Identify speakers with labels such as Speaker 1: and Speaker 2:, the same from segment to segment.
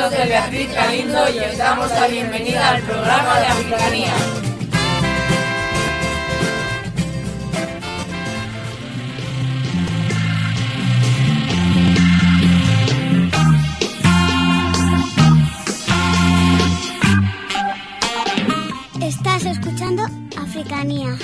Speaker 1: soy Beatriz Galindo y os damos la bienvenida al programa de Africanía.
Speaker 2: Estás escuchando Africanía.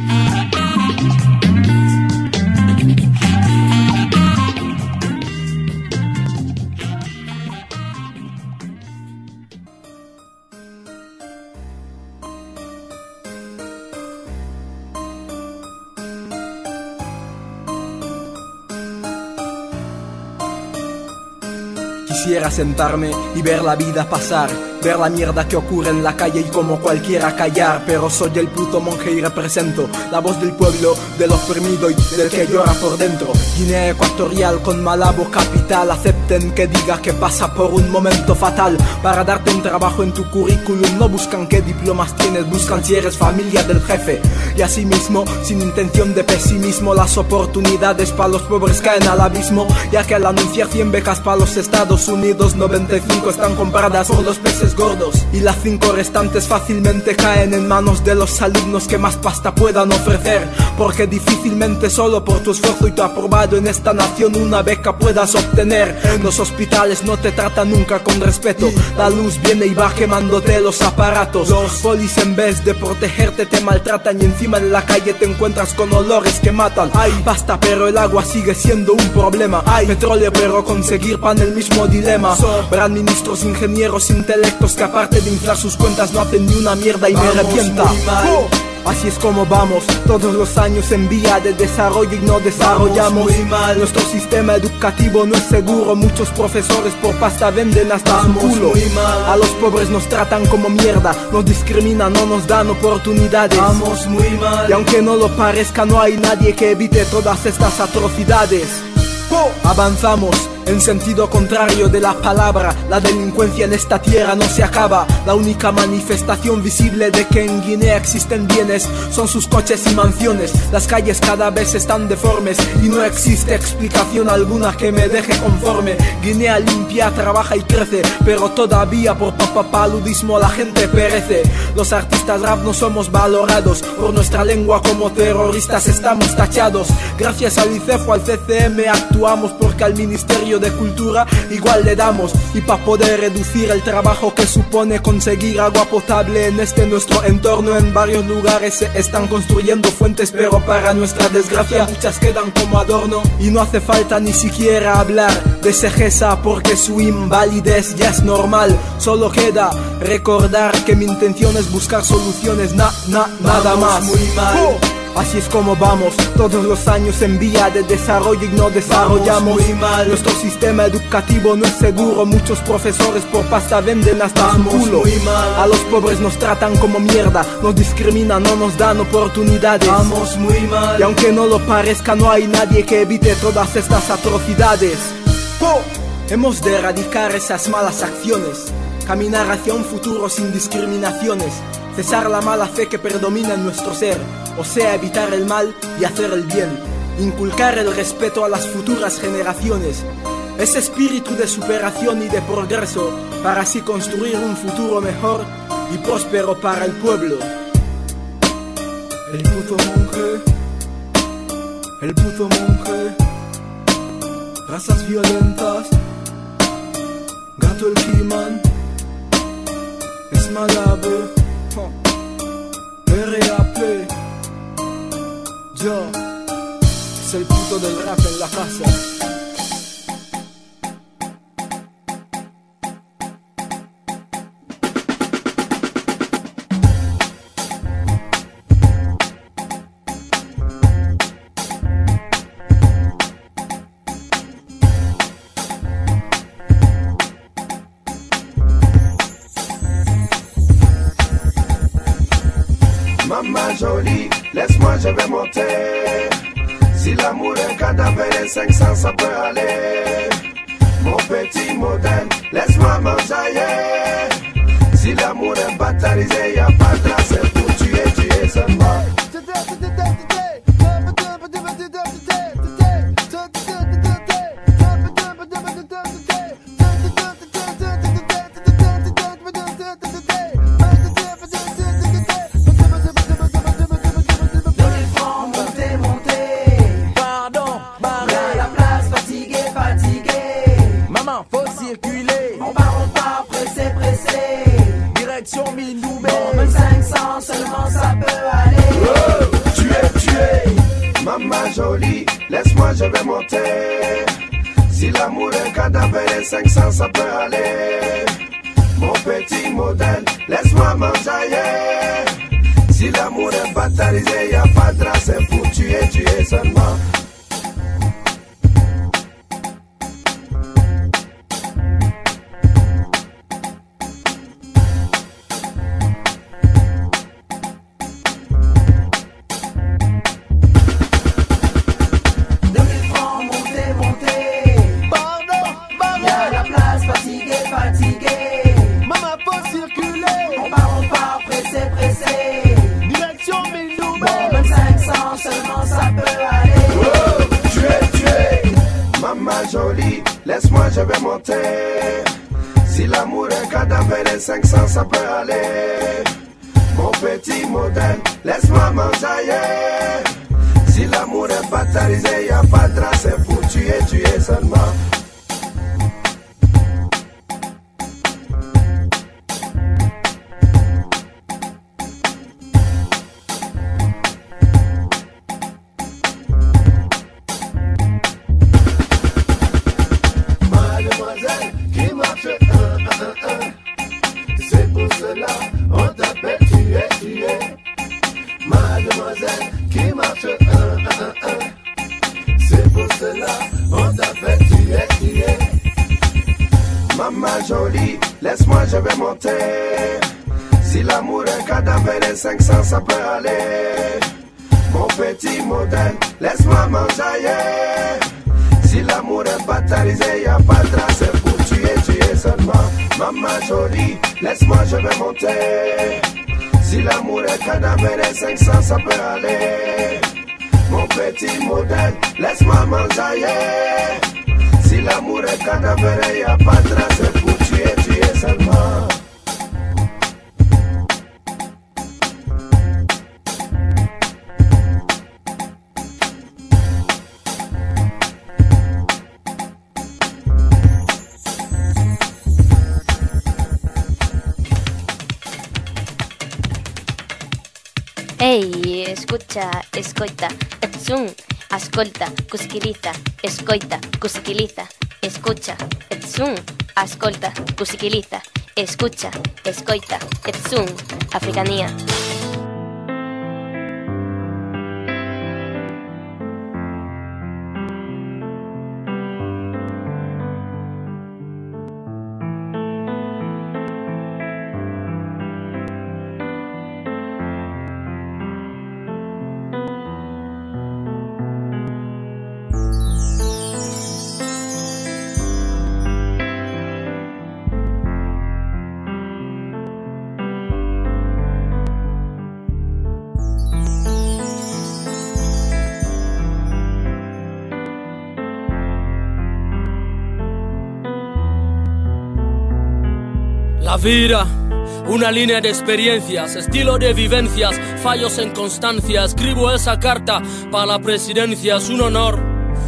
Speaker 3: Quisiera sentarme y ver la vida pasar, ver la mierda que ocurre en la calle y como cualquiera callar. Pero soy el puto monje y represento la voz del pueblo, del oprimido y del que llora por dentro. Guinea Ecuatorial con Malabo capital. Acepten que diga que pasa por un momento fatal. Para darte un trabajo en tu currículum no buscan qué diplomas tienes, buscan si eres familia del jefe. Y asimismo, sin intención de pesimismo, las oportunidades para los pobres caen al abismo, ya que al anunciar 100 becas para los Estados Unidos, 95 están compradas por los peces gordos y las 5 restantes fácilmente caen en manos de los alumnos que más pasta puedan ofrecer, porque difícilmente solo por tu esfuerzo y tu aprobado en esta nación una beca puedas obtener. En los hospitales no te tratan nunca con respeto, la luz viene y va quemándote los aparatos. Los polis en vez de protegerte te maltratan y encima en la calle te encuentras con olores que matan. Hay pasta pero el agua sigue siendo un problema, hay petróleo pero conseguir pan el mismo dilema. Sobran ministros, ingenieros, intelectos que aparte de inflar sus cuentas no hacen ni una mierda y me revienta. Así es como vamos, todos los años en vía de desarrollo y no desarrollamos. Muy mal. Nuestro sistema educativo no es seguro, muchos profesores por pasta venden hasta su culo. A los pobres nos tratan como mierda, nos discriminan, no nos dan oportunidades. Vamos muy mal. Y aunque no lo parezca, no hay nadie que evite todas estas atrocidades. Avanzamos en sentido contrario de la palabra. La delincuencia en esta tierra no se acaba. La única manifestación visible de que en Guinea existen bienes son sus coches y mansiones. Las calles cada vez están deformes y no existe explicación alguna que me deje conforme. Guinea limpia, trabaja y crece, pero todavía por papapaludismo la gente perece. Los artistas rap no somos valorados, por nuestra lengua como terroristas estamos tachados. Gracias al ICEF o al CCM actuamos porque al Ministerio de Cultura igual le damos. Y para poder reducir el trabajo que supone conseguir agua potable en este nuestro entorno, en varios lugares se están construyendo fuentes, pero para nuestra desgracia muchas quedan como adorno. Y no hace falta ni siquiera hablar de Segesa porque su invalidez ya es normal. Solo queda recordar que mi intención es buscar soluciones, nada más. Muy mal. Así es como vamos, todos los años en vía de desarrollo y no desarrollamos. Muy mal. Nuestro sistema educativo no es seguro, muchos profesores por pasta venden hasta su culo. Muy mal. A los pobres nos tratan como mierda, nos discriminan, no nos dan oportunidades. Vamos muy mal. Y aunque no lo parezca, no hay nadie que evite todas estas atrocidades. Hemos de erradicar esas malas acciones, caminar hacia un futuro sin discriminaciones, cesar la mala fe que predomina en nuestro ser, o sea, evitar el mal y hacer el bien, inculcar el respeto a las futuras generaciones, ese espíritu de superación y de progreso, para así construir un futuro mejor y próspero para el pueblo. El puto monje, razas violentas, gato el Kiman, es Malabo, RAP, yo, es el puto del rap en la casa.
Speaker 4: Maman jolie, laisse-moi, je vais monter. Si l'amour est cadavre et 500, ça peut aller. Mon petit modèle, laisse-moi m'enjailler. Si l'amour est batarisé, y a pas de race pour tuer seulement. jolie, laisse-moi, je vais monter. Si l'amour est cadavre et 500, ça peut aller. Mon petit modèle, laisse-moi m'enjailler. Si l'amour est batarisé, y'a pas de trace, c'est pour tuer seulement. Jolie, laisse-moi, je vais monter. Si l'amour est cadavre et 500, ça peut aller. Mon petit modèle, laisse-moi m'enjailler. Si l'amour est batarisé, y'a pas de trace, c'est pour tuer seulement.
Speaker 5: Mademoiselle qui marche c'est pour cela on t'appelle tuer.
Speaker 4: Maman jolie, laisse-moi, je vais monter. Si l'amour est cadavre et 500, ça peut aller. Mon petit modèle, laisse-moi m'enjailler. Si l'amour est batarisé, y'a pas de trace, c'est pour tuer seulement. Maman jolie, laisse-moi, je vais monter. Si l'amour est cadavre et 500, ça peut aller. Mon petit modèle, laisse-moi m'enjailler. Si l'amour est cadavre, y'a pas de trace, c'est pour tuer seulement.
Speaker 6: Ehi, escucha, escoita, etsum, ascolta, cusiquiliza, escoita, cusiquiliza, escucha, etsum, ascolta, cusiquiliza, escucha, escoita, etsum, africanía.
Speaker 7: La vida, una línea de experiencias, estilo de vivencias, fallos en constancia. Escribo esa carta para la presidencia, es un honor.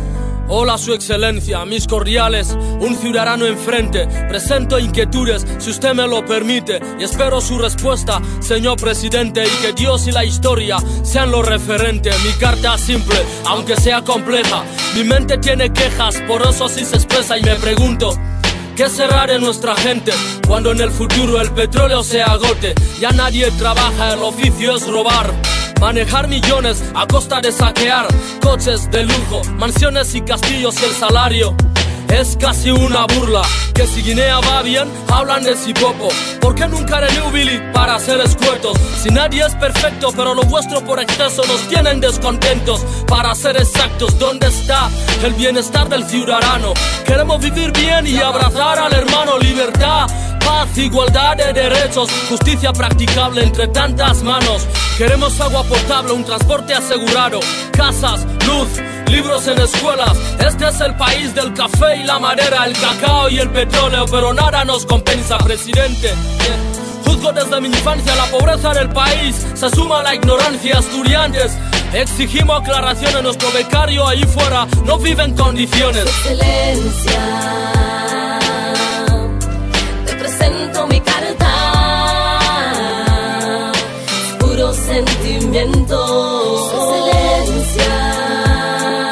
Speaker 7: Hola su excelencia, mis cordiales, un ciudadano enfrente. Presento inquietudes, si usted me lo permite, y espero su respuesta, señor presidente. Y que Dios y la historia sean lo referente. Mi carta es simple, aunque sea compleja. Mi mente tiene quejas, por eso así se expresa. Y me pregunto, ¿qué será de nuestra gente cuando en el futuro el petróleo se agote? Ya nadie trabaja, el oficio es robar. Manejar millones a costa de saquear coches de lujo, mansiones y castillos y el salario es casi una burla. Que si Guinea va bien, hablan de Sipopo. ¿Por qué nunca de New Billy para ser escuetos? Si nadie es perfecto, pero lo vuestro por exceso nos tienen descontentos. Para ser exactos, ¿dónde está el bienestar del ciudadano? Queremos vivir bien y abrazar al hermano. Libertad, paz, igualdad de derechos, justicia practicable entre tantas manos. Queremos agua potable, un transporte asegurado, casas, luz, libros en escuelas. Este es el país del café y la madera, el cacao y el petróleo, pero nada nos compensa, presidente. Juzgo desde mi infancia la pobreza del país, se suma la ignorancia. Estudiantes, exigimos aclaraciones, nuestro becario ahí fuera no vive en condiciones.
Speaker 1: Excelencia, te presento mi carta, puro sentimiento. Excelencia,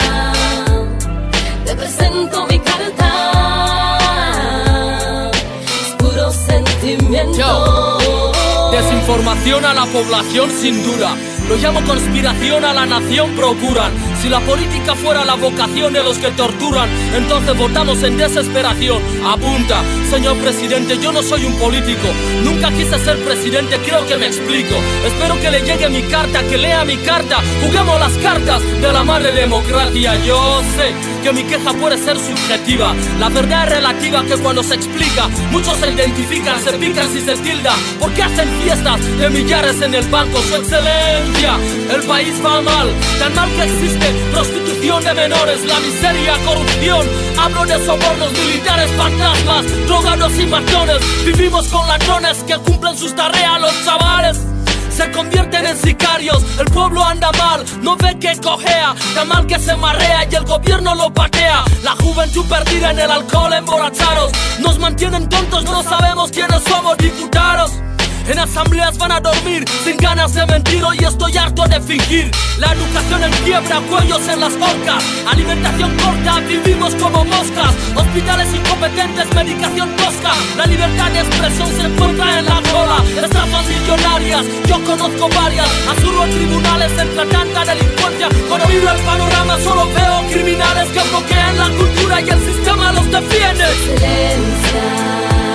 Speaker 7: Yo. Desinformación a la población sin duda. Lo llamo conspiración a la nación procuran. Si la política fuera la vocación de los que torturan, entonces votamos en desesperación. Apunta, señor presidente, yo no soy un político. Nunca quise ser presidente, creo que me explico. Espero que le llegue mi carta, que lea mi carta. Juguemos las cartas de la madre democracia. Yo sé que mi queja puede ser subjetiva. La verdad es relativa, que cuando se explica muchos se identifican, se pican si se tilda. Porque hacen fiestas de millares en el banco. Su excelencia, el país va mal, tan mal que existe prostitución de menores, la miseria, corrupción. Hablo de sobornos, militares, fantasmas, drogados y matones. Vivimos con ladrones que cumplen sus tareas. Los chavales se convierten en sicarios, el pueblo anda mal, no ve que cojea, tan mal que se marea y el gobierno lo patea. La juventud perdida en el alcohol, emborrachados, nos mantienen tontos, no sabemos quiénes somos diputados. En asambleas van a dormir sin ganas de mentir. Hoy estoy harto de fingir. La educación en quiebra, cuellos en las horcas, alimentación corta, vivimos como moscas. Hospitales incompetentes, medicación tosca. La libertad de expresión se encuentra en la cola. Estafas millonarias, yo conozco varias. Azurro en tribunales entre tanta delincuencia. Cuando miro el panorama solo veo criminales que bloquean la cultura y el sistema los defiende.
Speaker 1: Excelencia,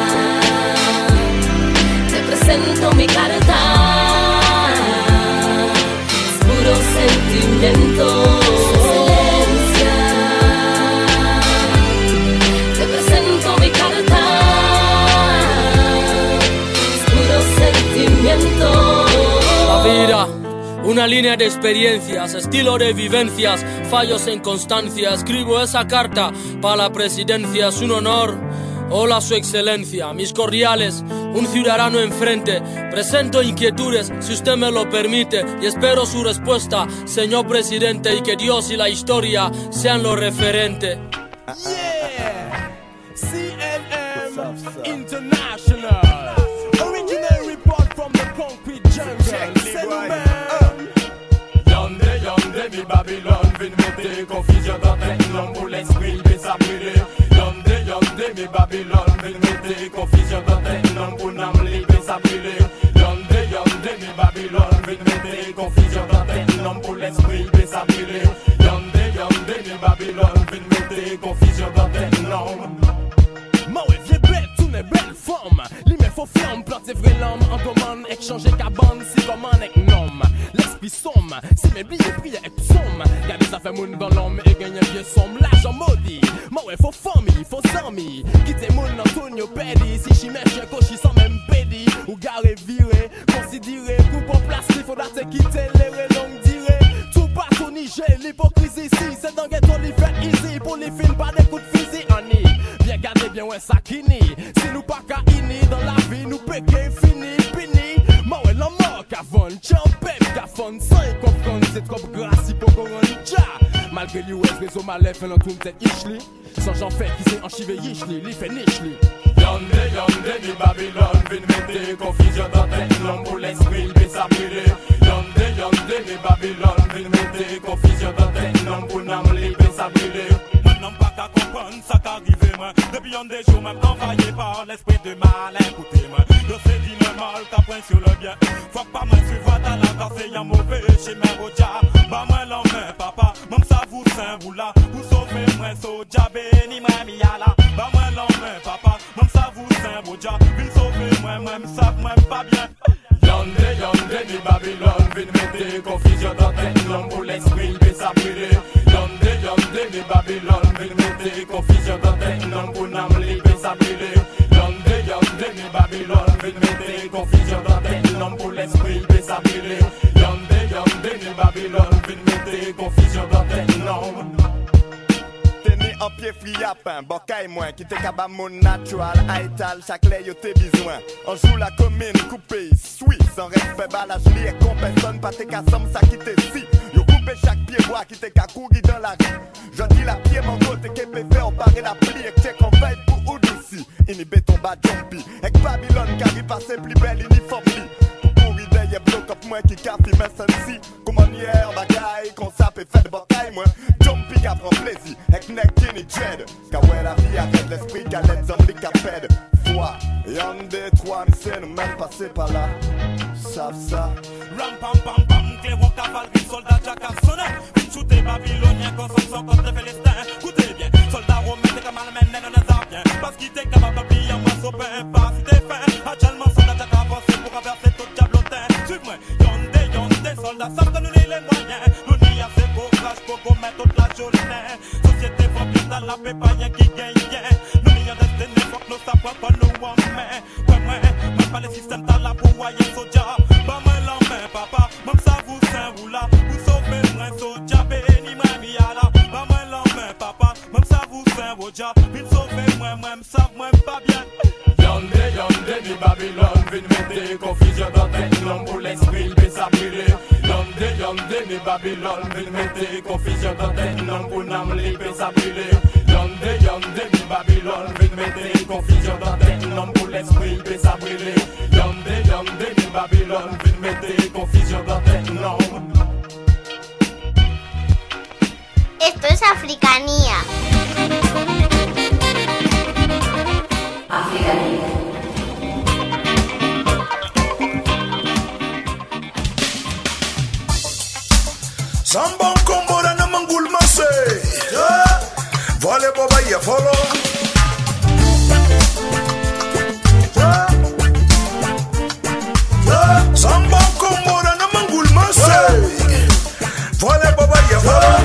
Speaker 1: presento mi carta, es puro sentimiento. Excelencia, te presento mi carta, es puro sentimiento.
Speaker 7: La vida, una línea de experiencias, estilo de vivencias, fallos en constancia. Escribo esa carta para la presidencia, es un honor. Hola, su excelencia, mis cordiales, un ciudadano enfrente. Presento inquietudes, si usted me lo permite, y espero su respuesta, señor presidente, y que Dios y la historia sean lo referente.
Speaker 8: Yeah, CNM International, original report from the concrete jungle. Yonde, mi Babylone, vin mette confusion dans tête, l'homme pour l'esprit, mais ça brûle. Yonde, mi Babylone, vin mette confusion dans tête, l'homme pour n'am libre, ça brûle. Yonde, mi Babylone, vin mette confusion dans tête, l'homme pour l'esprit, mais ça brûle. Yonde, mi Babylone, vin mette confusion dans tête, l'homme. Mawe vie belle, tout n'est belle forme. Li me faut ferme, planter vrai l'homme en commande, échanger cabane, si commande avec nom. L'esprit somme, si mes billets prières et somme. Gardez ça fait moun dans l'homme et gagner vieux somme. L'argent maudit, mawe faut famille, faut zami. Quitter moun Antonio Pedi. Si j'y mets chien cochi sans même pédi. Ou garé viré, considéré, coupe en plastique, faudra te quitter les longues dirées. Tout pas au Niger, l'hypocrisie ici. C'est dans ghetto li fait easy. Pour les films, pas des coups de fusil. Ani, bien gardez bien ouais ça qui ni. Si nous pas qu'à ini dans la vie, nous péquer fini, fini. Mawe la mort qu'avant, champé, qu'avant, sans y comprendre, c'est trop grâce pour qu'on malgré l'US, réseau malais, fait l'entour tête ishli. Sans j'en fais qui s'est enchivé ishli, li fait nichli. Yonde, mi Babylone, vin mette confusion dans tête, l'homme pour l'esprit, mais ça brûle. Yonde, mi Babylone, vin mette confusion dans tête, l'homme pour n'am libre, ça brûle. Maintenant pas qu'à comprendre, ça qu'arrive moi. Depuis un des jours, même envahi par l'esprit de mal, écoutez-moi. Je sais dit le mal, t'as point sur le bien. Faut pas me suivre dans la car c'est un mauvais chez mes rojas. Bah moi l'homme, papa, même ça vous vous là. Vous sauvez moi, soja, béni moi, miala. Bah moi l'homme, papa, même ça vous roja. Vous sauvez moi, même ça, moi pas bien. Yonde, mi Babylone, vin mette confusion dans tête, l'homme pour l'esprit, mais ça brûle. Yonde, mi Babylone, vin mette confusion dans tête, l'homme pour n'am libre, ça brûle. Yonde, mi Babylone, vin mette confusion dans tête, l'homme pour l'esprit, mais ça brûle. Yonde, mi Babylone, vin mette confusion dans tête, l'homme.
Speaker 9: Tenez en pied friapin, bokay moins, qui te kaba mon natural, aital, chaque lait yo te besoin. On joue la commune, coupé, suisse, sans respect, balage lié, con personne, pas te kassam, ça qui te si. Yo coupé chaque pied bois, qui te kakouri dans la rue. Je dis la pied, mon côté, qui peut faire, on paraît la pli, et check en veille pour Oudouci. Inhibé ton bas jumpy, et Babylone, qui passe plus belle uniforme li. Y'a bloc up moi qui café mais sensi. Comment hier bagaille qu'on sape fait de bataille moi. Jumpy qui prend plaisir avec neck qui dread. Car ouais la vie arrête l'esprit qu'à l'aide zombi qui pède. Foi, y'en des trois mais c'est nous passé par là, savent ça.
Speaker 8: Ram pam pam pam, clé au cavalerie, soldat Jack a sonné. Une shooté babylonien, consomme contre les Philistins. Écoutez bien, soldat romain, t'es comme un même n'est dans un bien. Parce qu'il t'est capable de plier un morceau, pain, pas si t'es fin. Actuellement, soldat Jack a avancé pour averser tout diablotin. Suis-moi, yondé, soldat, ça me donne les moyens. L'uni a ses beaux flashs pour commettre toute la journée. Société vampire dans la paix, pas rien qui gagne. L'uni a destiné, faut que nous savions pas nous en main. Même pas les systèmes, t'as la pour voyer soldat. Pas mal en main, papa, même ça vous sain, vous là. Vous sauvez le brin, soldat, béni, mamie, yala. Pas mal en main, papa, même ça vous sain, vous ja. Vin sauver moi, même ça, moi, pas bien.
Speaker 5: Yondé, mi Babylone, vin mette confusion dans tête, l'homme pour l'esprit, il peut s'abriller. Yondé, mi Babylone, vin mette confusion dans tête, l'homme pour l'âme, il peut s'abriller. Yondé, mi Babylone, vin mette confusion dans tête, l'homme pour l'esprit, il peut s'abriller. Yondé, mi Babylone, vin mette confusion dans tête, l'homme.
Speaker 2: Esto es Africanía.
Speaker 1: Africanía.
Speaker 10: Sambon kombora na mangul mase. Vale baba ya follow. Sambon kombora na mangul mase. Vale baba ya follow.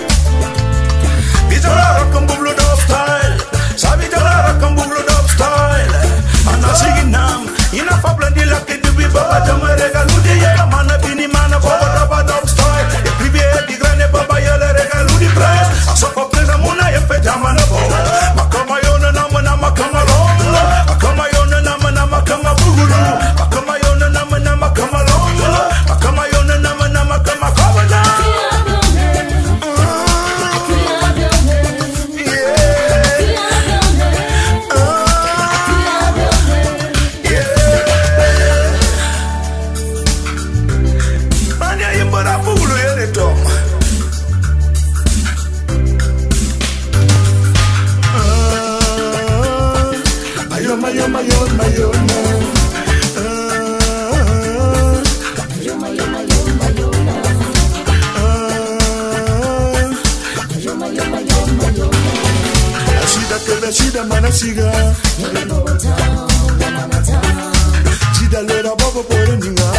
Speaker 10: Bijara kambulu dub style. Sabi jara kambulu dub style. Anasiginam ina fablandi lakki dubi baba jamare galudi ya mana bini mana baba dub style. Di grande baba yale regalu di press. Asofa presa muna yepe jamana bo. Makama yona namana makama long. Makama yona namana makama bugulu. Makama yona namana makama long. Makama yona namana makama kabala. Manya yimbara bugulu yele tom. Shida mana siga Shida lera baba pore ninga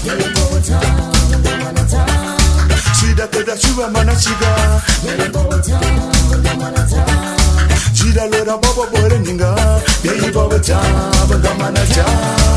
Speaker 10: Shida teda shuba mana siga Shida lera baba pore ninga Yei baba cha baba mana cha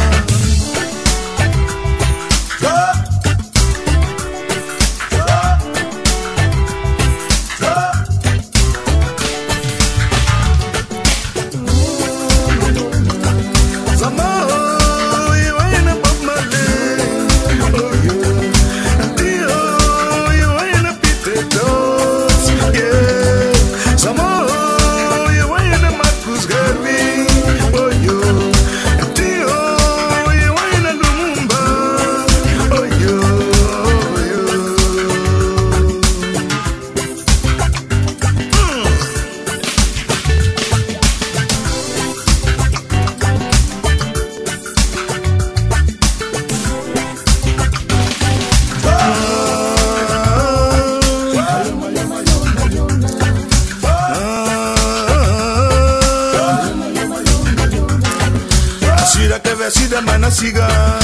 Speaker 10: Shida mana siga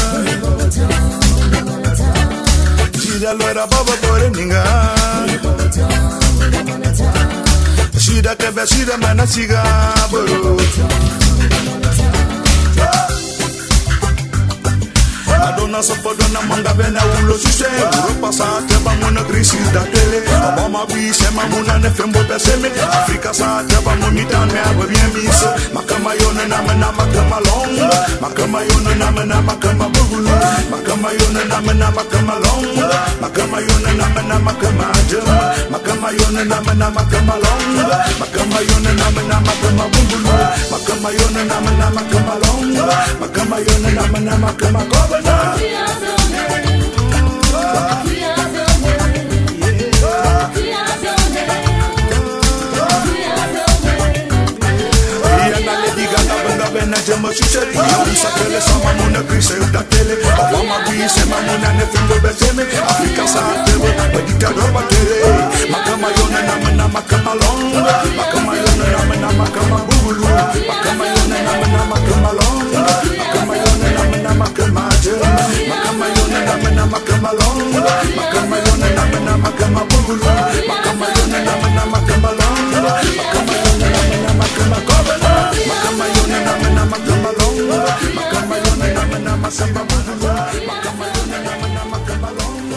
Speaker 10: Shida lora baba bore ninga Shida kebe shida mana siga boro Adona sopodona manga bena ulo suse Uro pasate ba muna grisi da tele Obama bise ma muna ne fembo beseme Afrika sate ba munita me aba bien miso Makama yone na mena makama long Makama yone na mena makama bugulu Makama yone na mena makama long Makama yone na mena makama jam Makama yone na mena makama long Makama yone na mena makama bugulu Makama yone na mena makama long Makama yone na mena makama governor jema suseri on sakele sama muna krise da tele mama bi sema muna ne fimbo bezeme Afrika sa tebe badita do batele makama yona na mena makama longa makama yona na mena makama bulu makama yona na mena makama longa makama yona na mena makama jema makama yona na mena makama longa makama yona na mena makama bulu makama yona na mena makama longa makama yona na mena makama gobela makama yona na mena makama longa makama yona na mena makama bulu makama yona na mena makama longa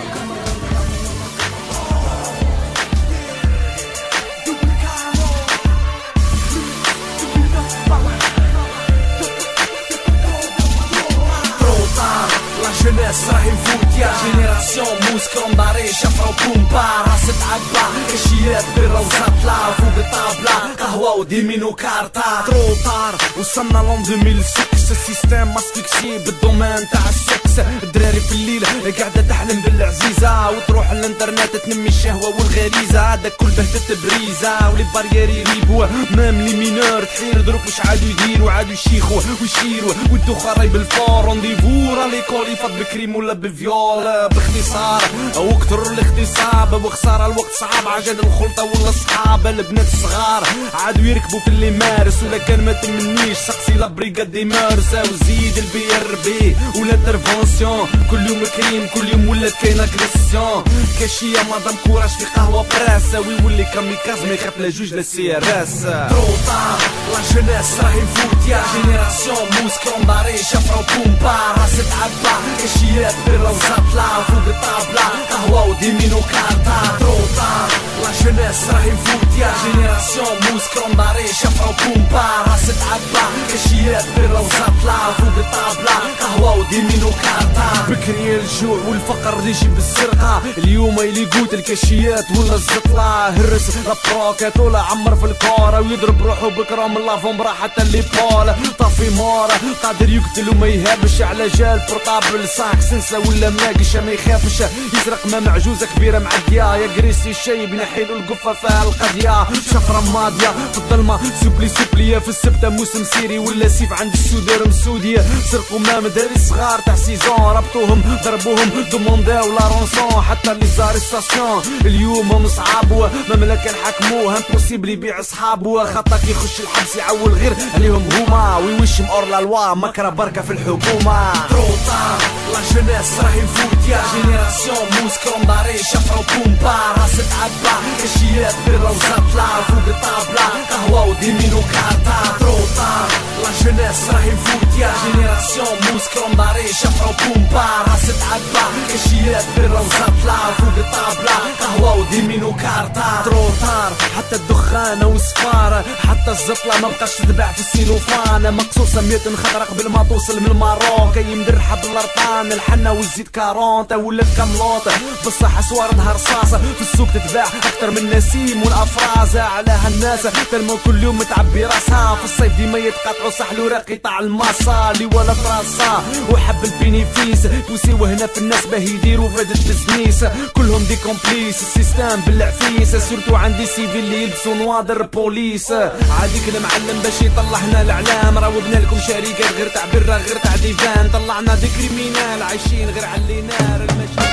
Speaker 3: jeunesse راهي نفوت يا جينيراسيون موسكرون داري شفرة وبومبا راس تعبى كشيات برا وزطلة فوق الطابلة قهوة وديمين وكارتا تروطار وصلنا لون 2006 السيستم ماسفيكسي بالدومين تاع السكس الدراري في الليل قاعدة تحلم بالعزيزة وتروح الانترنت تنمي الشهوة والغريزة هذا كل بهتة بريزة ولي باريير يريبوا مام لي مينور تحير دروك واش عادو يديروا عادو يشيخوا ويشيروا والدوخة راي بالفور رونديفو راه ليكول يفض بكريم ولا بفيول باختصار او كثر الاغتصاب وخساره الوقت صعب عجل الخلطه ولا الصحاب البنات الصغار عادوا يركبوا في اللي مارس ولا كان ما تمنيش سقسي لا بريغاد دي مارسا وزيد البي ار بي ولا انترفونسيون كل يوم كريم كل يوم ولات كاين اغريسيون كاشيه مادام كوراج في قهوه براسه ويولي كاميكاز ما يخاف لا جوج لا سي ار اس تروطار لا جونيس راهي نفوت يا جينيراسيون موسكرون داري شفره وبومبا راس تعبى كاشيات برا وزطلة فوق الطابلة قهوة وديمين وكارتا تروطار لا جونيس راهي نفوت يا جينيراسيون موسكرون داري شفرة وبومبا راس تعبى كاشيات برا وزطلة فوق الطابلة قهوة وديمين وكارتا بكري الجوع والفقر يجي بالسرقة اليوم اللي قوت الكاشيات ولا الزطلة هرس لابروكات ولا عمر في الكورة ويضرب روحه بكرة من لافومبرا حتى اللي بول طافي مورا قادر يقتل وما يهابش على جال بورطابل صاك سنسة ولا مناقشة ما يخافش يسرق ما معجوزة كبيرة معدية يا قريسي الشاي بنحيلو القفة فيها القضية شفرة ماضية في الظلمة سوبلي في السبتة موسم سيري ولا سيف عند السودير مسودية سرقوا ما مداري صغار تاع سيزون ربطوهم ضربوهم دومونداو لا رونسون حتى لي زاريستاسيون اليوم هم صعاب مملكة نحكموه امبوسيبل يبيع صحابو خطاك يخش الحبس يعول غير عليهم هما ويوشم اور لا لوا مكره بركة في الحكومة تروطار لا جونيس راهي نفوت يا جينيراسيون موسكرون داري شفرة وبومبا راس تعبى كاشيات برا وزطلة فوق الطابلة قهوة وديمين وكارتا تروطار لا جونيس راهي نفوت يا جينيراسيون موسكرون داري شفرة وبومبا راس تعبى كاشيات برا وزطلة فوق الطابلة قهوة وديمين وكارتا تروطار حتى الدخانة وصفارة حتى الزطلة ما بقاش تتباع في السيلوفان مقصوصة 100 خضرة قبل ما توصل من الماروك يمدرحها بالارطان الحنة والزيت كارونتا ولا الكاملوط بالصحة سواردها رصاصة في السوق تتباع اكتر من نسيم والافرازة على هالناس تلمو كل يوم متعبي راسها في الصيف ديما يتقاطعوا صحلو راه قطاع المصالي ولا فراسة وحب البينيفيس توسيو هنا في الناس باه يديروا فاد البزنيس كلهم دي كومبليس السيستم بالعفيس سورتو عندي سيفي اللي يلبسوا نواضر بوليس عاديك المعلم باش يطلعنا الاعلام راودنا لكم شركات غير تاع برا غير تاع ديفان طلعنا دي كريمينال عايشين غير على اللي نار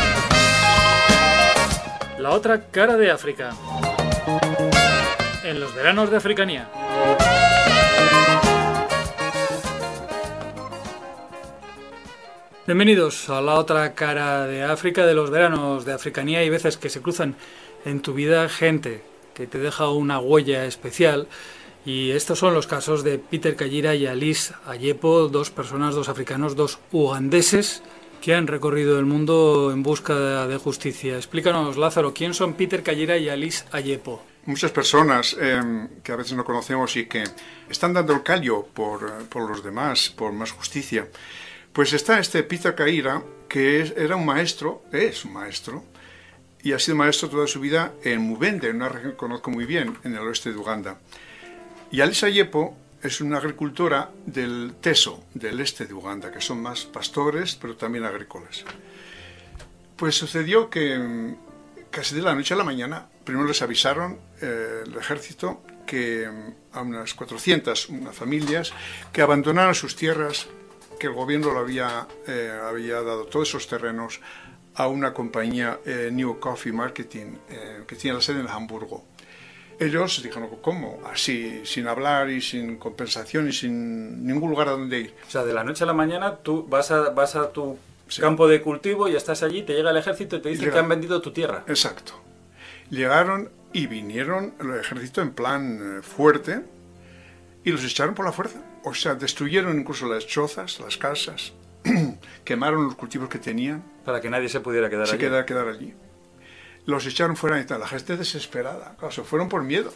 Speaker 11: La otra cara de África en los veranos de Africanía. Bienvenidos a la otra cara de África de los veranos de Africanía. Hay veces que se cruzan en tu vida gente que te deja una huella especial y estos son los casos de Peter Kayira y Alice Ayepo, dos personas, dos africanos, dos ugandeses que han recorrido el mundo en busca de justicia. Explícanos, Lázaro, ¿quién son Peter Kayira y Alice Ayepo?
Speaker 12: Muchas personas que a veces no conocemos y que están dando el callo por los demás, por más justicia. Pues está este Peter Kayira, que era un maestro, es un maestro, y ha sido maestro toda su vida en Mubende, en una región que conozco muy bien, en el oeste de Uganda. Y Alice Ayepo es una agricultora del Teso, del este de Uganda, que son más pastores, pero también agrícolas. Pues sucedió que casi de la noche a la mañana, primero les avisaron el ejército que a unas 400 familias que abandonaron sus tierras, que el gobierno había dado todos esos terrenos a una compañía, New Coffee Marketing, que tiene la sede en Hamburgo. Ellos dijeron, ¿cómo? Así, sin hablar y sin compensación y sin ningún lugar a donde ir.
Speaker 11: O sea, de la noche a la mañana tú vas a tu campo de cultivo y estás allí, te llega el ejército y te dice que han vendido tu tierra.
Speaker 12: Exacto. Llegaron y vinieron el ejército en plan fuerte y los echaron por la fuerza. O sea, destruyeron incluso las chozas, las casas, quemaron los cultivos que tenían.
Speaker 11: Para que nadie se pudiera quedar allí.
Speaker 12: Quedar allí. Los echaron fuera y tal. La gente desesperada. Claro, se fueron por miedo.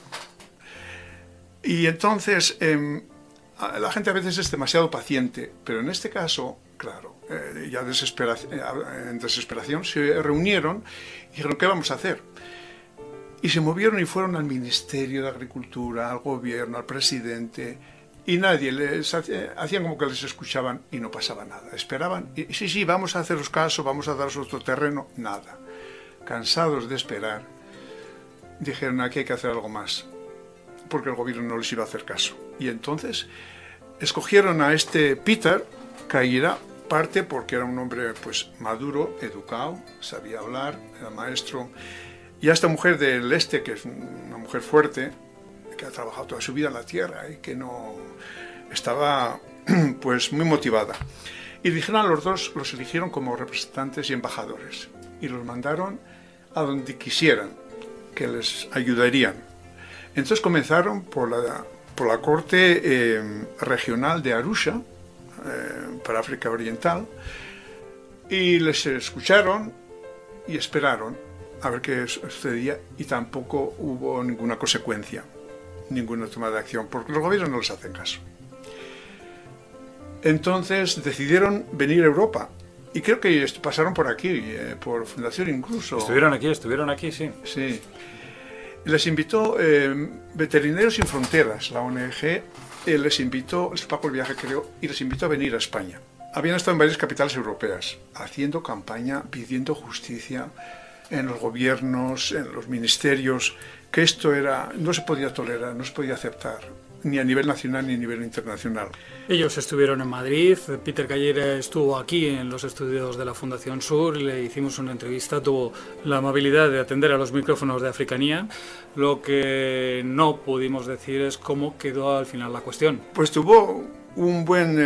Speaker 12: Y entonces, la gente a veces es demasiado paciente, pero en este caso, claro, ya en desesperación se reunieron y dijeron, ¿qué vamos a hacer? Y se movieron y fueron al Ministerio de Agricultura, al gobierno, al presidente, y nadie hacían como que les escuchaban y no pasaba nada. Esperaban, y sí, vamos a haceros caso, vamos a daros otro terreno, nada. Cansados de esperar, dijeron, aquí hay que hacer algo más, porque el gobierno no les iba a hacer caso. Y entonces escogieron a este Peter Caira, parte porque era un hombre pues maduro, educado, sabía hablar, era maestro, y a esta mujer del este, que es una mujer fuerte, que ha trabajado toda su vida en la tierra y que no estaba pues muy motivada. Y dijeron a los dos, los eligieron como representantes y embajadores y los mandaron a donde quisieran, que les ayudarían. Entonces comenzaron por la corte regional de Arusha, para África Oriental, y les escucharon y esperaron a ver qué sucedía, y tampoco hubo ninguna consecuencia, ninguna toma de acción, porque los gobiernos no les hacen caso. Entonces decidieron venir a Europa, y creo que pasaron por aquí, por Fundación incluso.
Speaker 11: Estuvieron aquí, sí.
Speaker 12: Sí. Les invitó Veterinarios Sin Fronteras, la ONG, les pagó el viaje, creo, y les invitó a venir a España. Habían estado en varias capitales europeas, haciendo campaña, pidiendo justicia en los gobiernos, en los ministerios, que esto no se podía tolerar, no se podía aceptar, ni a nivel nacional ni a nivel internacional.
Speaker 11: Ellos estuvieron en Madrid, Peter Caira estuvo aquí en los estudios de la Fundación Sur, le hicimos una entrevista, tuvo la amabilidad de atender a los micrófonos de Africanía. Lo que no pudimos decir es cómo quedó al final la cuestión.
Speaker 12: Pues tuvo un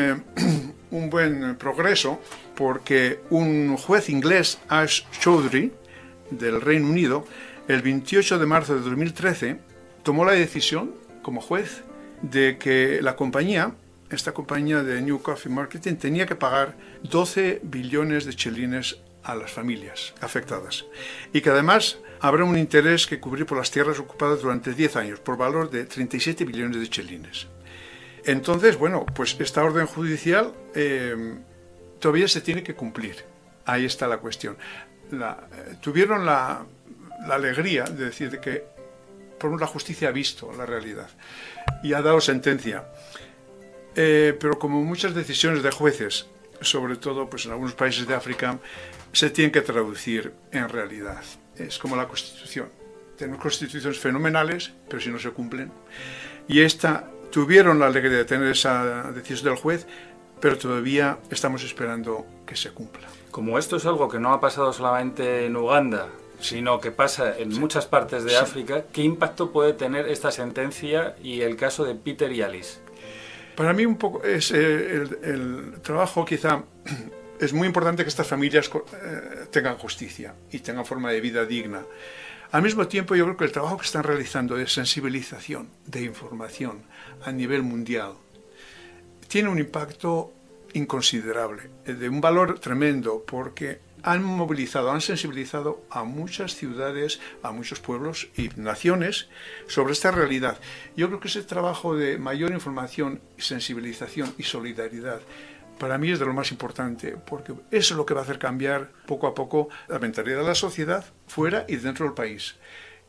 Speaker 12: buen progreso, porque un juez inglés, Ash Chowdhury, del Reino Unido, el 28 de marzo de 2013, tomó la decisión, como juez, de que esta compañía de New Coffee Marketing, tenía que pagar 12 billones de chelines a las familias afectadas, y que además habrá un interés que cubrir por las tierras ocupadas durante 10 años, por valor de 37 billones de chelines. Entonces, bueno, pues esta orden judicial todavía se tiene que cumplir. Ahí está la cuestión. Tuvieron la alegría de decir que por la justicia ha visto la realidad y ha dado sentencia. Pero como muchas decisiones de jueces, sobre todo pues en algunos países de África, se tienen que traducir en realidad. Es como la Constitución. Tenemos constituciones fenomenales, pero si no se cumplen. Y tuvieron la alegría de tener esa decisión del juez, pero todavía estamos esperando que se cumpla.
Speaker 11: Como esto es algo que no ha pasado solamente en Uganda, sino que pasa en muchas partes de África, ¿qué impacto puede tener esta sentencia y el caso de Peter y Alice?
Speaker 12: Para mí un poco es el trabajo, quizá es muy importante que estas familias tengan justicia y tengan forma de vida digna. Al mismo tiempo, yo creo que el trabajo que están realizando de sensibilización, de información a nivel mundial, tiene un impacto inconsiderable, de un valor tremendo, porque han sensibilizado a muchas ciudades, a muchos pueblos y naciones sobre esta realidad. Yo creo que ese trabajo de mayor información, sensibilización y solidaridad para mí es de lo más importante, porque eso es lo que va a hacer cambiar poco a poco la mentalidad de la sociedad fuera y dentro del país.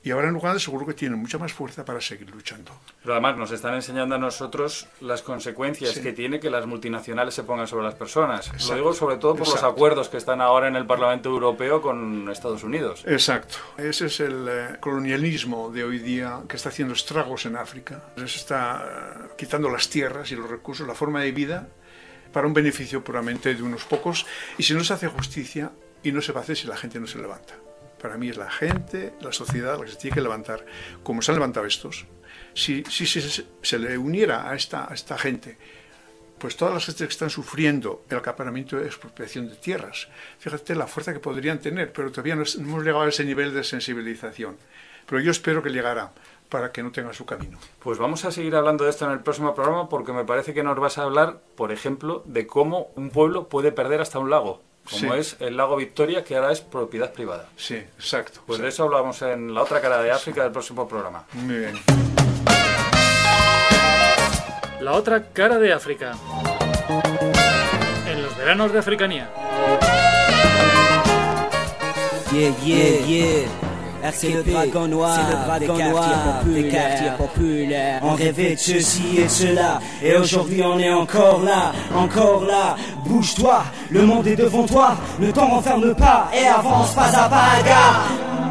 Speaker 12: Y ahora en Uganda seguro que tienen mucha más fuerza para seguir luchando.
Speaker 13: Pero además nos están enseñando a nosotros las consecuencias que tiene que las multinacionales se pongan sobre las personas. Exacto. Lo digo sobre todo por los acuerdos que están ahora en el Parlamento Europeo con Estados Unidos.
Speaker 12: Exacto. Ese es el colonialismo de hoy día que está haciendo estragos en África. Se está quitando las tierras y los recursos, la forma de vida, para un beneficio puramente de unos pocos. Y si no se hace justicia, y no se va a hacer si la gente no se levanta. Para mí es la gente, la sociedad, la que se tiene que levantar, como se han levantado estos. Si se le uniera a esta gente, pues todas las gentes que están sufriendo el acaparamiento y expropiación de tierras, fíjate la fuerza que podrían tener, pero todavía no hemos llegado a ese nivel de sensibilización. Pero yo espero que llegará para que no tenga su camino.
Speaker 13: Pues vamos a seguir hablando de esto en el próximo programa, porque me parece que nos vas a hablar, por ejemplo, de cómo un pueblo puede perder hasta un lago. Como es el lago Victoria, que ahora es propiedad privada.
Speaker 12: Sí, exacto.
Speaker 13: Pues de eso hablamos en la otra cara de África del próximo programa.
Speaker 12: Muy bien.
Speaker 11: La otra cara de África. En los veranos de Africanía.
Speaker 14: C'est le dragon noir des quartiers populaires. On rêvait de ceci et de cela, et aujourd'hui on est encore là. Bouge-toi, le monde est devant toi, ne t'en renferme pas et avance pas à pas, gars.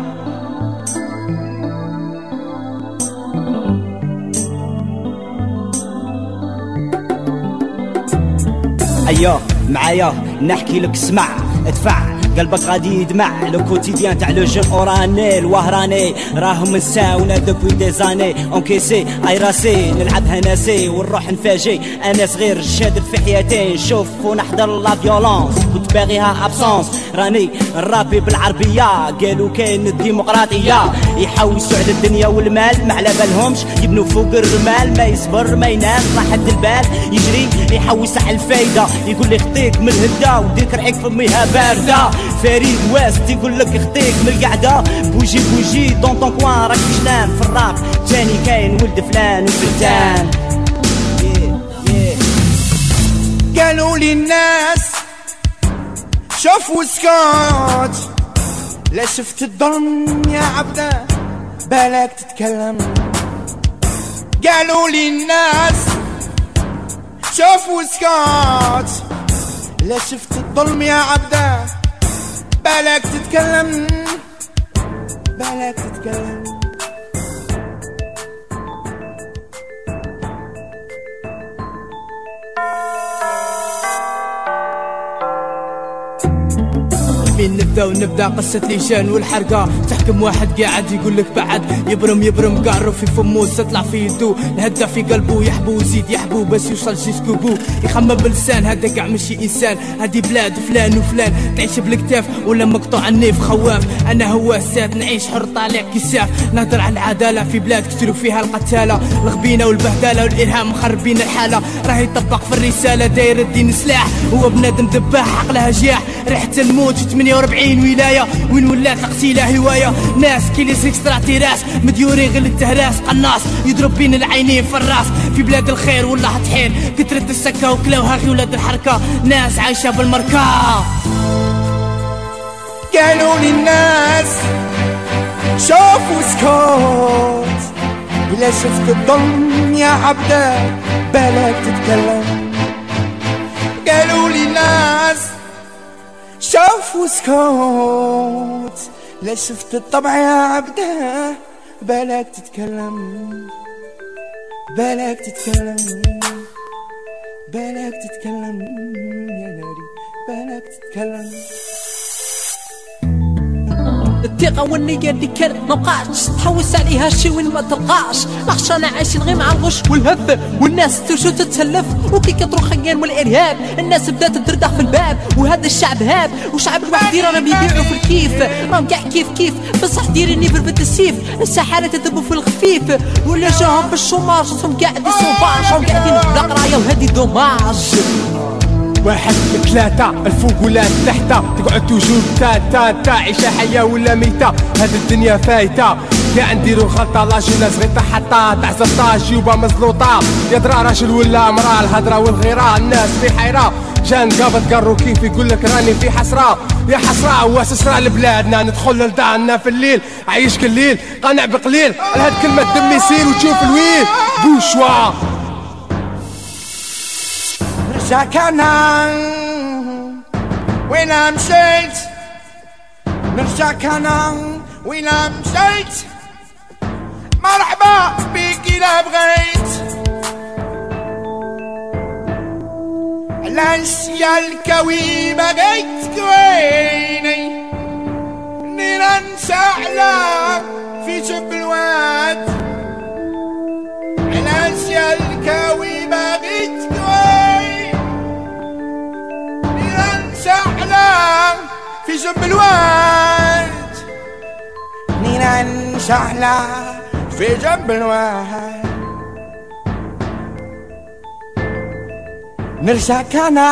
Speaker 14: أيوه معايا نحكي لك اسمع ادفع قلبك غادي يدمع لو كوتيديان تاع لو جون اوراني الوهراني راهم نساونا دوبوي دي زاني اونكيسي اي راسي نلعبها ناسي ونروح نفاجئ انا صغير شادد في حياتي نشوف ونحضر لا فيولونس كنت باغيها ابسونس راني نرابي بالعربيه قالوا كاين الديمقراطيه يحوسوا على الدنيا والمال ما على بالهمش يبنوا فوق الرمال ما يصبر ما ينام راحة البال يجري يحوس على الفايده يقول لي خطيك من الهده وديك رعيك فميها بارده فريد واست يقول لك خطيك من القعده بوجي دون طون كوان راك فشلان في الراب تاني كاين ولد فلان وفلتان
Speaker 15: قالوا لي الناس شوف وسكوت لا شفت الظلم يا عبده بالك تتكلم قالوا لي الناس شوف وسكوت لا شفت الظلم يا عبده بالك تتكلم بالك تتكلم فين نبدا قصة ليشان والحرقة تحكم واحد قاعد يقول لك بعد يبرم قارو في فمو تطلع في يدو الهدى في قلبه يحبو ويزيد يحبو بس يوصل جيسكوبو يخمم بلسان هذا كاع ماشي انسان هادي بلاد فلان وفلان تعيش بالكتاف ولا مقطوع النيف خواف انا هواسات نعيش حر طالع كساف نهضر على العدالة في بلاد كثروا فيها القتالة الغبينة والبهدلة والارهاب مخربين الحالة راهي يطبق في الرسالة داير الدين سلاح هو بنادم دباح عقلها جياح ريحة الموت 48 ولاية وين ولات القتيلة هواية ناس كيليس اكسترا تيراس مديورين غير التهراس قناص يضرب بين العينين في الراس في بلاد الخير ولا حتحين كترت السكة وكلاوها غي ولاد الحركة ناس عايشة بالمركة قالوا لي الناس شوف وسكوت بلا شفت الظلم يا عبده بالك تتكلم قالوا لي الناس شوف وسكوت لا شفت الطبع يا عبده بالك تتكلم بالك تتكلم بالك تتكلم يا ناري بالك تتكلم
Speaker 16: الثقة والنية اللي كانت مبقاش تحوس عليها شي وين ما تلقاش لاخشانا عايشين غير مع الغش والهف والناس توجد تتسلف وكي كترو خيان والارهاب الناس بدات تردح في الباب وهذا الشعب هاب وشعب الوحدي راهم يبيعوا في الكيف راهم كاع كيف بصح ديريني بربد السيف السحالة تدبوا في الخفيف ولا جاهم بالشوماج هم قاعد يصوباج هم قاعدين بالقرايه وهذه دوماج
Speaker 15: واحد ثلاثة الفوق ولا تحت تقعد توجور تا عيشة حية ولا ميتة هاد الدنيا فايتة كاع نديرو غلطة لاجينا صغيرة حتى تاع 16 يوبا مزلوطة يا درا راجل ولا مرا الهضرة والغيرة الناس في حيرة
Speaker 17: جان قابض قروا كيف يقول لك راني في حسرة يا حسرة واسسرة لبلادنا ندخل لدارنا في الليل عيش كل ليل قانع بقليل الهاد كلمة دم يسيل وتشوف الويل بوشوا
Speaker 18: نرجع وين مشيت نرجع وين مشيت مرحبا بيك إلا بغيت الانسيا الكوي بغيت كويني ننسى على في جنب الواد الانسيا الكوي بغيت كوي ننسى على في جنب الواد ننسى على في جنب الواد نرجع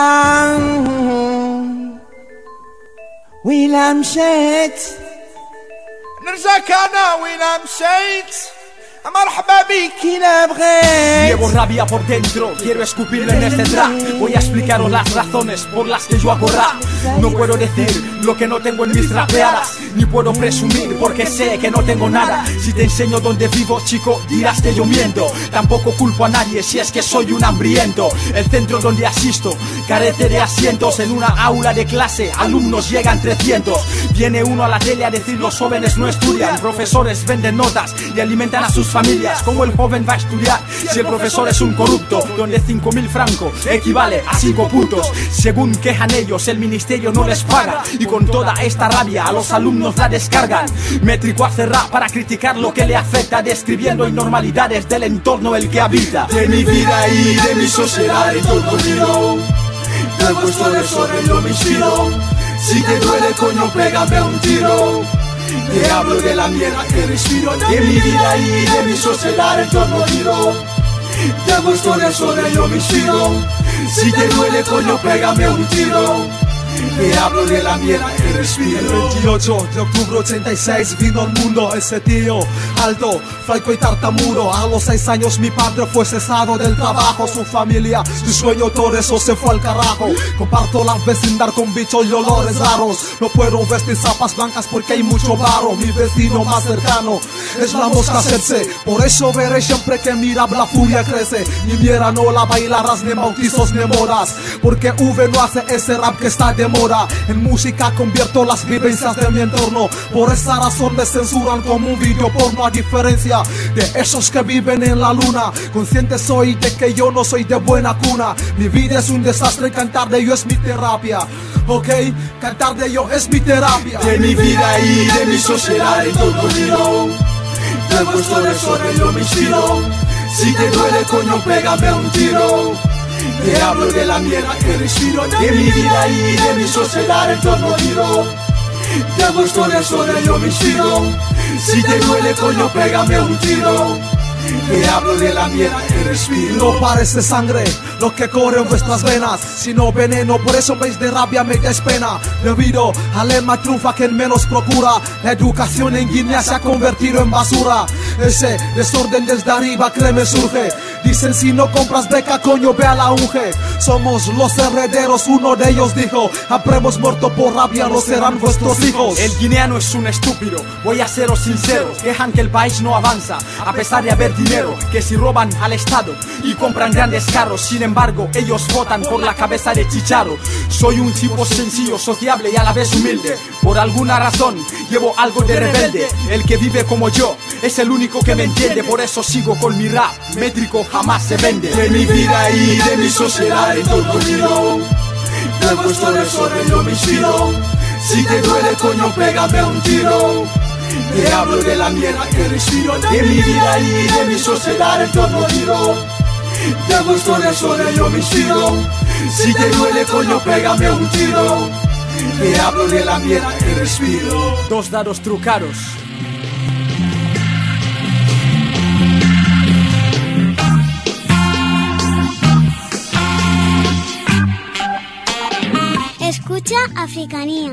Speaker 18: ويلا مشيت نرجع ويلا مشيت مرحبا بك إلا بغيت.
Speaker 3: Llevo rabia por dentro, quiero escupirlo en este trap. Voy a explicaros las razones por las que yo hago rap. No puedo decir lo que no tengo en mis rapeadas, ni puedo presumir porque sé que no tengo nada. Si te enseño dónde vivo, chico, dirás que yo miento. Tampoco culpo a nadie si es que soy un hambriento. El centro donde asisto carece de asientos. En una aula de clase, alumnos llegan 300. Viene uno a la tele a decir los jóvenes no estudian. Profesores venden notas y alimentan a sus familias. ¿Cómo el joven va a estudiar si el profesor es un corrupto? Donde 5.000 francos equivale a 5 puntos. Según quejan ellos, el ministerio no les paga. Y con toda esta rabia a los alumnos la descargan. Métrico hace rap para criticar lo que le afecta, describiendo inormalidades del entorno el que habita.
Speaker 10: De mi vida y de mi sociedad en todo giro, del puesto de sobre yo me inspiro. Si te duele coño pégame un tiro. Te hablo de la mierda que respiro. De mi vida y de mi sociedad en torno giro, del puesto de sobre yo me inspiro. Si te duele coño pégame un tiro. Te hablo de la mierda que respiro.
Speaker 17: El 28 de octubre 86 vino al mundo ese tío alto, flaco y tartamudo. A los 6 años mi padre fue cesado del trabajo. Su familia, su sueño, todo eso se fue al carajo. Comparto la vecindad con bichos y olores raros. No puedo vestir zapas blancas porque hay mucho barro. Mi vecino más cercano es la mosca Cersei. Por eso veré siempre que mi rap la furia crece. Ni mierda no la bailarás, ni bautizos ni modas, porque V no hace ese rap que está de moda. En música convierto las vivencias de mi entorno. Por esa razón me censuran como un video porno. A diferencia de esos que viven en la luna, consciente soy de que yo no soy de buena cuna. Mi vida es un desastre, cantar de ello es mi terapia. Ok, cantar de ello es mi terapia.
Speaker 10: De mi vida y de mi sociedad en todo giro, del puesto de sobre yo me inspiro. Si te duele coño pégame un tiro. Te hablo de la mierda que respiro. De mi vida y de mi sociedad en torno giro, del puesto de sobre yo me inspiro. Si te duele coño pégame un tiro. Te hablo de la mierda que respiro.
Speaker 17: No parece sangre lo que corre en vuestras venas, sino veneno. Por eso veis de rabia me dais pena. Debido al lema triunfa quien menos procura. La educación en Guinea se ha convertido en basura. Ese desorden desde arriba créeme surge. Dicen si no compras beca coño ve a la unge. Somos los herederos, uno de ellos dijo. Habremos muerto por rabia, no serán vuestros hijos.
Speaker 3: El guineano es un estúpido, voy a seros sinceros. Quejan que el país no avanza a pesar de haber dinero, que si roban al Estado y compran grandes carros. Sin embargo ellos votan por la cabeza de Chicharo. Soy un tipo sencillo, sociable y a la vez humilde. Por alguna razón llevo algo de rebelde. El que vive como yo es el único que me entiende. Por eso sigo con mi rap, métrico jamás se vende.
Speaker 10: De mi vida y de mi sociedad en todo giro, del puesto de sobre yo me inspiro. Si te duele coño pégame un tiro. Te hablo de la mierda que respiro. De mi vida y de mi sociedad en torno giro, del puesto de sobre yo me inspiro. Si te duele coño pégame un tiro. Te hablo de la mierda que respiro.
Speaker 3: Dos dados trucados.
Speaker 2: Escucha Africanía.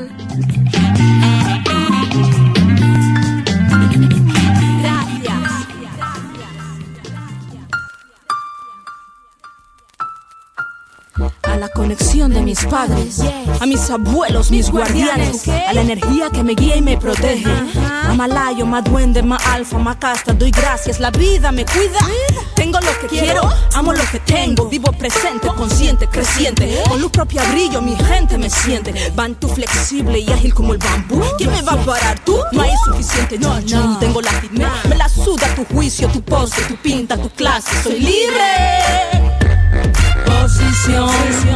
Speaker 19: a la conexión de mis padres, a mis abuelos, mis guardianes, a la energía que me guía y me protege. A Malayo, ma duende, ma alfa, ma casta, doy gracias, la vida me cuida. Tengo lo que quiero, amo lo que tengo, vivo presente, consciente, creciente. Con luz propia brillo, mi gente me siente. Bantu flexible y ágil como el bambú. ¿Quién me va a parar? ¿Tú? No hay suficiente, no, tengo la actitud. Me la suda tu juicio, tu pose, tu pinta, tu clase. Soy libre. Posición,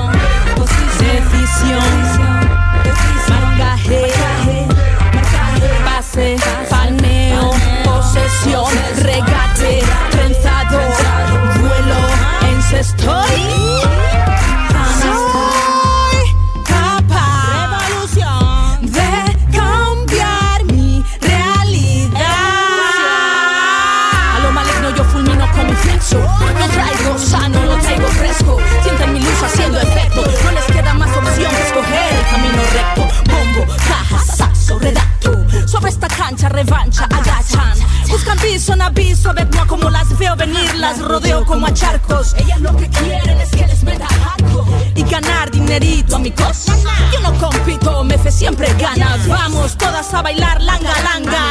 Speaker 19: decisión, marcaje, pase, palmeo, posesión, regate, trenzado, vuelo, estoy capaz de cambiar mi realidad. A lo maligno yo fulmino como un flexo. Lo traigo sano, lo traigo fresco. Sienten mi luz haciendo efecto. No les queda más opción que escoger el camino recto. Bombo, caja, saxo, redacto. Sobre esta cancha, revancha, agachan. Buscan piso en aviso, a ver no como las veo venir, las rodeo como a charcos. Ellas lo que quieren es que les meta algo y ganar dinerito a mi costa. Yo no compito, Mefe siempre gana. Vamos todas a bailar langa langa.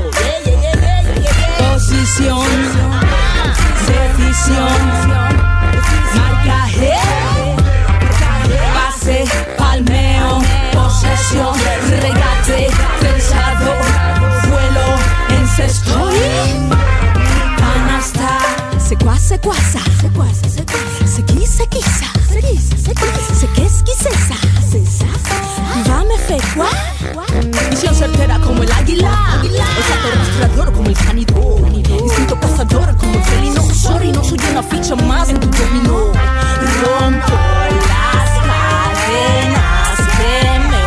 Speaker 19: Posición, decisión, marcaje, pase, palmeo, posesión, regate, pensado, vuelo, encesto y canasta. Secuasa, sequisa, sequesquisesa, vame fecua. Visión certera como el águila, olfato rastreador como el cánido, instinto cazador como el felino. Sorry, no soy una ficha más en tu dominó. Rompo las cadenas que me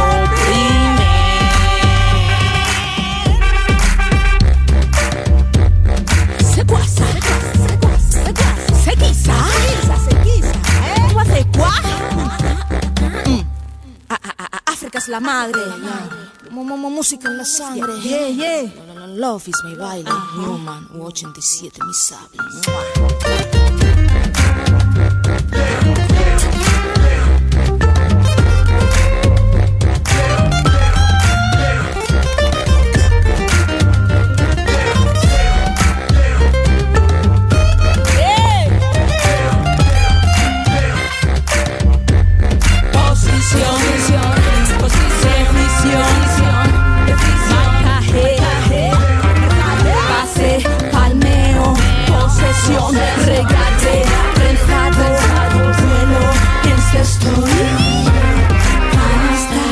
Speaker 19: oprimen. Secuasa, sequisa, ¿tú haces cuá? África es la madre. Música en la sangre. Love is mi baile. Newman, U87, mi sable. Regate, trenzado, vuelo, encesto y canasta.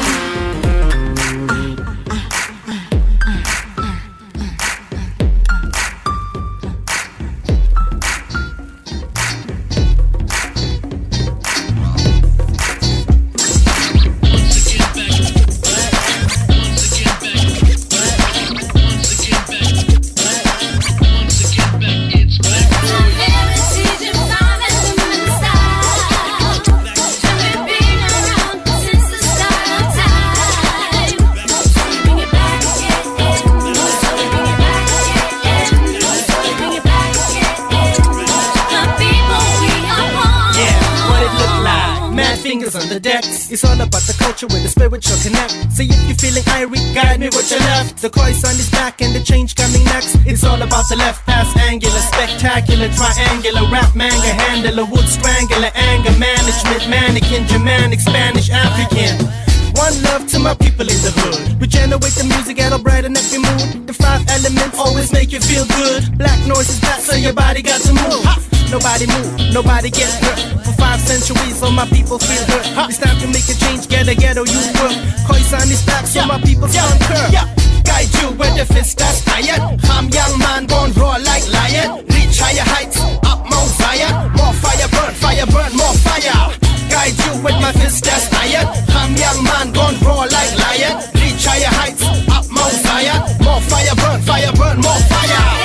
Speaker 20: On the decks, it's all about the culture with the spiritual connect. See if you're feeling irie, guide me with your left. The koi sun is back and the change coming next. It's all about the left pass, angular, spectacular, triangular, rap manga, handler, wood strangler, anger management, mannequin, Germanic, Spanish, African. One love to my people in the hood. Regenerate the music, that'll brighten up your mood. The 5 elements always make you feel good. Black noise is back, so your body got to move. Nobody move, nobody get hurt. For 5 centuries, all my people feel hurt. It's time to make a change, get a ghetto youth work. Khoisan is back, so my people conquer. Guide you with the fist that's iron. I'm young man, born raw like lion. Reach higher heights, up Mount Zion. More fire burn, more fire. Guide you with my fist that's iron. I'm young man, gone raw like lion. Reach higher heights, up Mount Zion. More fire burn, more fire.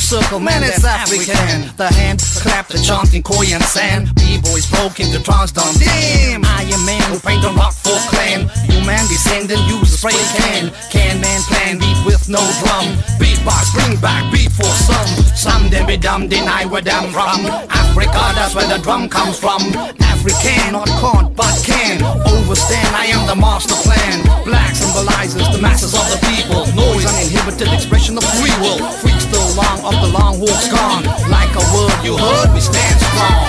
Speaker 21: circle, man, that's African. The hand clap, the chanting Korean sand. B-boys broke into trance done. Damn, I am man who paint the rock for clan. Human descendant, use spray can. Can man plan beat with no drum. Beatbox, bring back beat for some. Some them be dumb, deny where them from. Africa, that's where the drum comes from. African, not can't, but can. Overstand, I am the master plan. Black symbolizes the masses of the people. Noise, uninhibited expression of free will. Freaks still long of the long walks gone. Like a word you heard, we stand strong.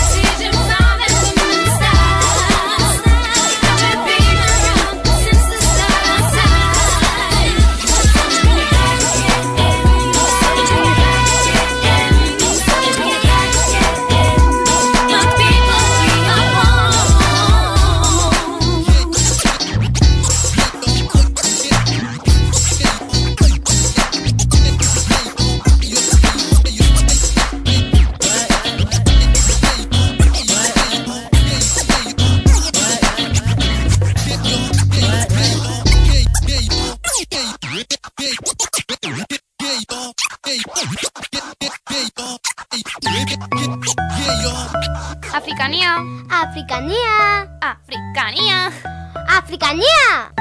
Speaker 6: Africanía.
Speaker 2: Africanía.
Speaker 6: Africanía.
Speaker 2: Africanía.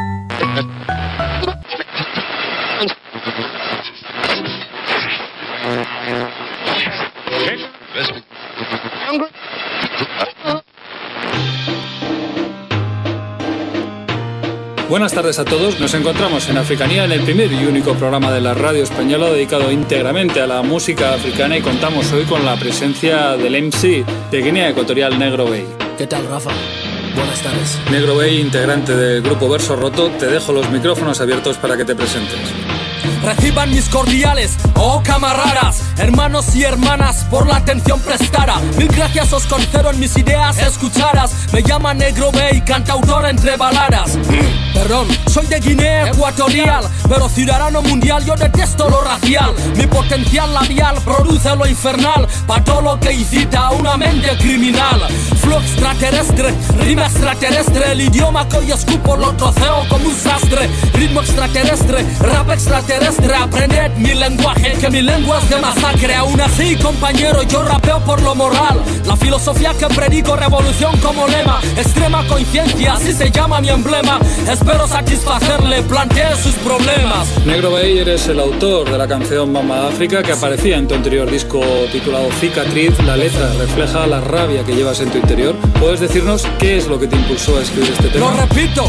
Speaker 11: Buenas tardes a todos, nos encontramos en Africanía, en el primer y único programa de la radio española dedicado íntegramente a la música africana, y contamos hoy con la presencia del MC de Guinea Ecuatorial, Negro Bey.
Speaker 22: ¿Qué tal, Rafa? Buenas tardes.
Speaker 11: Negro Bey, integrante del grupo Verso Roto, te dejo los micrófonos abiertos para que te presentes.
Speaker 7: Reciban mis cordiales, oh camaradas, hermanos y hermanas, por la atención prestada. Mil gracias os concedo en mis ideas escuchadas. Me llama Negro Bey, cantautor entre baladas. Perdón, soy de Guinea Ecuatorial, pero ciudadano mundial, yo detesto lo racial. Mi potencial labial produce lo infernal, pa' todo lo que incita a una mente criminal. Flow extraterrestre, rima extraterrestre, el idioma que hoy escupo lo troceo como un sastre. Ritmo extraterrestre, rap extraterrestre, aprended mi lenguaje, que mi lengua es de masacre. Aún así, compañero, yo rapeo por lo moral. La filosofía que predico, revolución como lema. Extrema conciencia, así se llama mi emblema. Espero satisfacerle, plantee sus problemas.
Speaker 11: Negro Bey, eres el autor de la canción Mama África, que aparecía en tu anterior disco titulado Cicatriz. La letra refleja la rabia que llevas en tu interior. ¿Puedes decirnos qué es lo que te impulsó a escribir este tema?
Speaker 7: Lo repito,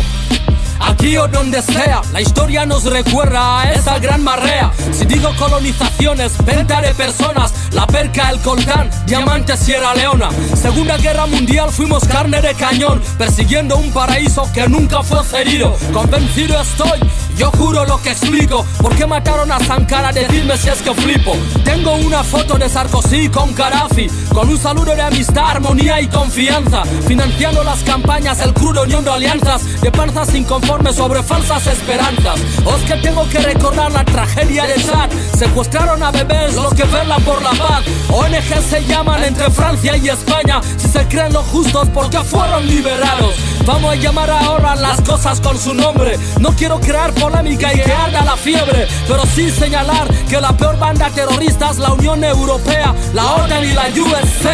Speaker 7: aquí o donde sea, la historia nos recuerda a esa gran marea. Si digo colonizaciones, venta de personas, la perca, el coltán, diamante, Sierra Leona. Segunda Guerra Mundial, fuimos carne de cañón, persiguiendo un paraíso que nunca fue cedido. Convencido estoy, yo juro lo que explico. ¿Por qué mataron a Sankara? Decidme si es que flipo. Tengo una foto de Sarkozy con Gaddafi, con un saludo de amistad, armonía y confianza, financiando las campañas, el crudo, uniendo alianzas de panzas inconformes sobre falsas esperanzas. Os que tengo que recordar la tragedia de Chad. Secuestraron a bebés, los que velan por la paz. ONG se llaman entre Francia y España. Si se creen los justos, ¿por qué fueron liberados? Vamos a llamar ahora las cosas con su nombre. No quiero crear polémica y que arda la fiebre, pero sí señalar que la peor banda terrorista es la Unión Europea, la OTAN y la USA.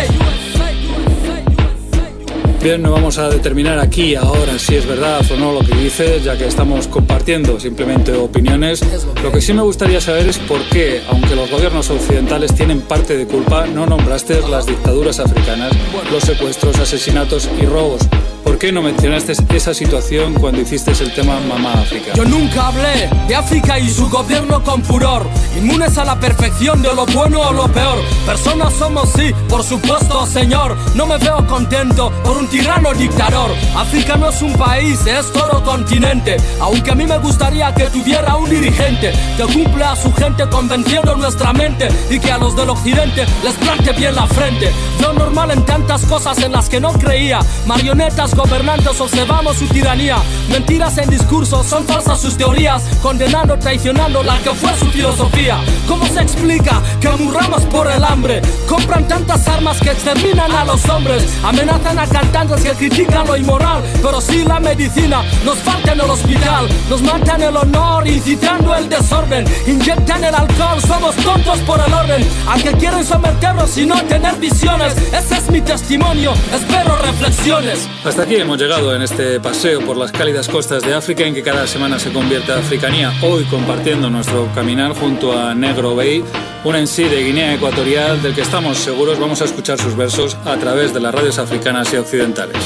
Speaker 11: Bien, no vamos a determinar aquí ahora si es verdad o no lo que dices, ya que estamos compartiendo simplemente opiniones. Lo que sí me gustaría saber es por qué, aunque los gobiernos occidentales tienen parte de culpa, no nombraste las dictaduras africanas, los secuestros, asesinatos y robos. ¿Por qué no mencionaste esa situación cuando hiciste el tema Mama África?
Speaker 7: Yo nunca hablé de África y su gobierno con furor, inmunes a la perfección de lo bueno o lo peor. Personas somos, sí, por supuesto, señor. No me veo contento por un tirano dictador. África no es un país, es todo continente. Aunque a mí me gustaría que tuviera un dirigente que cumpla a su gente convenciendo nuestra mente, y que a los del occidente les plante bien la frente. Veo normal en tantas cosas en las que no creía. Marionetas gobernantes observamos su tiranía. Mentiras en discursos, son falsas sus teorías, condenando, traicionando la que fue su filosofía. ¿Cómo se explica que murramos por el hambre? Compran tantas armas que exterminan a los hombres, amenazan a cantantes que critican lo inmoral, pero si la medicina nos falta en el hospital, nos matan el honor incitando el desorden, inyectan el alcohol, somos tontos por el orden, aunque quieren someternos y no tener visiones. Ese es mi testimonio, espero reflexiones.
Speaker 11: Hasta aquí hemos llegado en este paseo por las cálidas costas de África, en que cada semana se convierte a Africanía, hoy compartiendo nuestro caminar junto a Negro Bey, un en sí de Guinea Ecuatorial del que estamos seguros vamos a escuchar sus versos a través de las radios africanas y occidentales.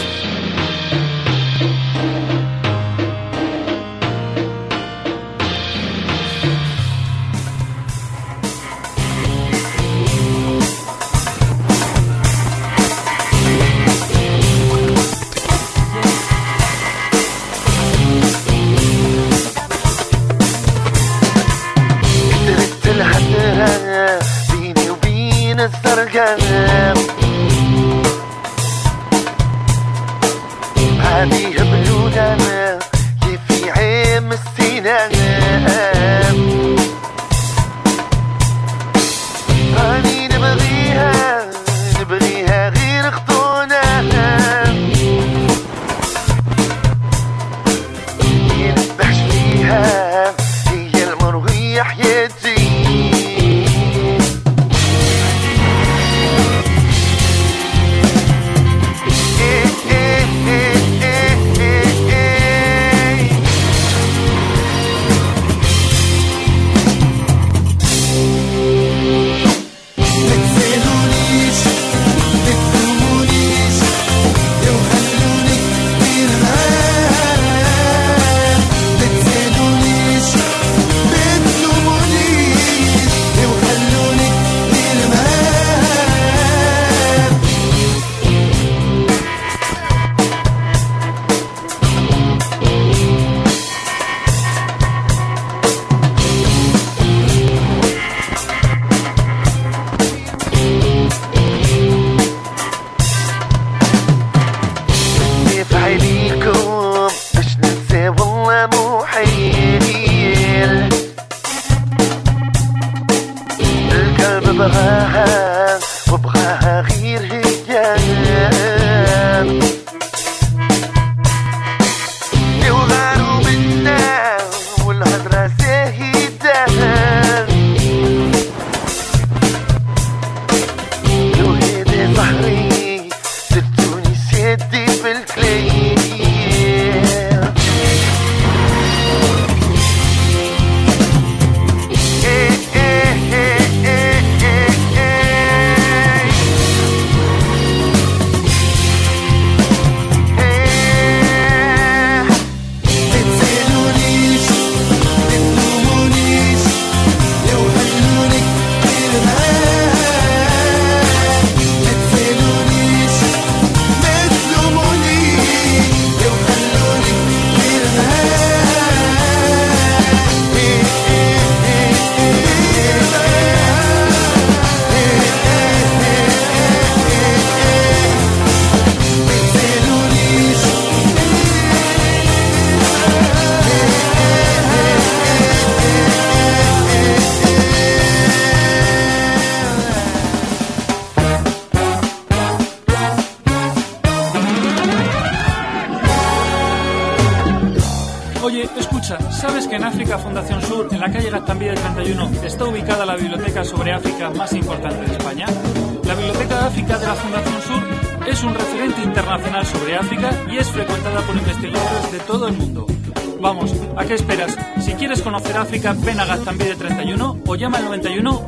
Speaker 11: ¿Sabes que en África Fundación Sur, en la calle Gaztambide 31, está ubicada la biblioteca sobre África más importante de España? La Biblioteca de África de la Fundación Sur es un referente internacional sobre África y es frecuentada por investigadores de todo el mundo. Vamos, ¿a qué esperas? Si quieres conocer África, ven a Gaztambide 31 o llama al 91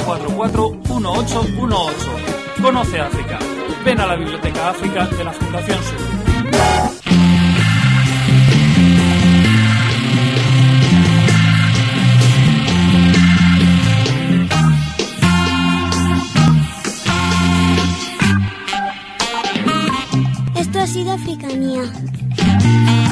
Speaker 11: 544 1818. Conoce África. Ven a la Biblioteca África de la Fundación Sur.
Speaker 2: Esto ha sido Africanía.